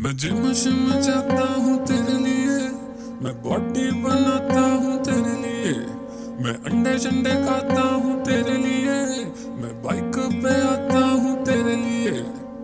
मैं जिम शिम जाता हूँ तेरे लिए, मैं बॉडी बनाता हूँ तेरे लिए, मैं अंडे शंडे खाता हूँ तेरे लिए, मैं बाइक पे आता हूँ तेरे लिए।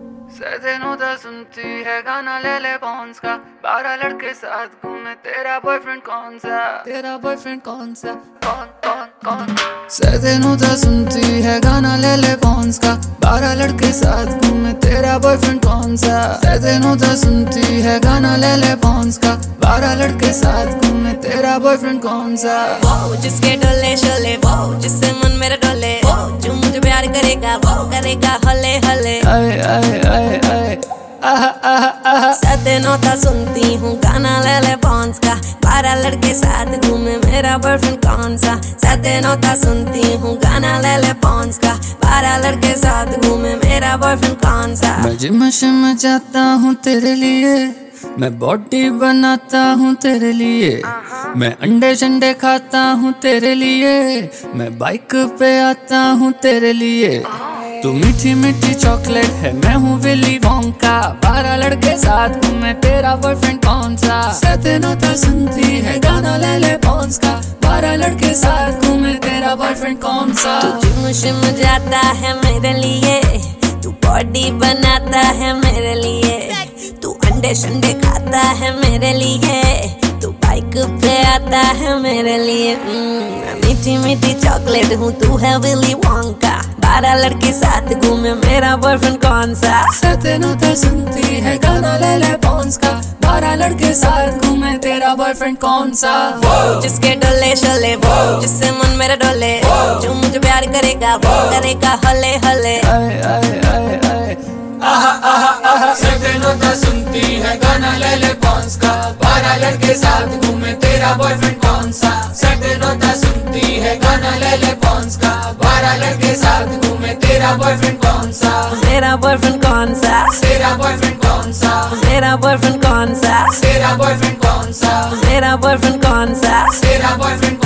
सैनो सुनती है गाना ले ले पॉन्स का, 12 लड़के साथ घूमे तेरा बॉयफ्रेंड कौन सा? तेरा बॉयफ्रेंड कौन सा? कौन कौन कौन? सैनो सुनती है गाना ले ले पॉन्स का, 12 लड़के साथ घूमे तेरा बॉयफ्रेंड कौन सा? सैनो सुनती है गाना ले ले पॉन्स का, 12 लड़के साथ घूमे तेरा बॉयफ्रेंड कौन सा? वो जिसके डोले शोले, वो जिससे मन मेरा डोले, वो जो मुझे प्यार करेगा वो करेगा हले हले। आए आए आए आए आहा आहा आहा। सैनो सुनती हूँ गाना ले ले पॉन्स का, 12 लड़के साथ घूमे मेरा बॉयफ्रेंड कौन सा? सैनो सुनती हूँ गाना ले ले पॉन्स का, 12 लड़के साथ घूमे मेरा बॉयफ्रेंड कौन सा? मैं जिम शिम जाता हूँ तेरे लिए, मैं बॉडी बनाता हूँ तेरे लिए, मैं अंडे शंडे खाता हूँ तेरे लिए, मैं बाइक पे आता हूँ तेरे लिए। तू मीठी मीठी चॉकलेट है, मैं हूँ विली वोंका, 12 लड़के साथ घूमे तेरा बॉयफ्रेंड कौन सा? सैनो सुनती है गाना ले ले पॉन्स का, 12 लड़के साथ घूमे तेरा बॉयफ्रेंड कौन सा? तू जिम शिम जाता है मेरे लिए, तू बॉडी बनाता है मेरे लिए, तू अंडे शंडे खाता है मेरे लिए, तू बाइक पे आता है मेरे लिए। मीठी मीठी चॉकलेट हूँ, तू है विली वोंका, 12 लड़के साथ घूमे मेरा बॉयफ्रेंड कौन सा? सैनो सुनती है गाना ले ले पॉन्स का, 12 लड़के साथ घूमे तेरा बॉयफ्रेंड कौन सा? वो जिसके डोले शोले, वो जिससे मन मेरा डोले, जो मुझे प्यार करेगा वो करेगा हले हले। आए आए आए आए आहा आहा आहा। सैनो सुनती है गाना ले ले पॉन्स का, 12 लड़के साथ घूमे तेरा बॉयफ्रेंड कौन सा? सैनो सुनती है गाना ले ले पॉन्स का, 12 लड़के साथ घूमे तेरा बॉयफ्रेंड कौन सा? मेरा बॉयफ्रेंड कौन सा? तेरा बॉयफ्रेंड कौन सा? मेरा बॉयफ्रेंड कौन सा? तेरा बॉयफ्रेंड कौन सा? मेरा बॉयफ्रेंड कौन सा? तेरा बॉयफ्रेंड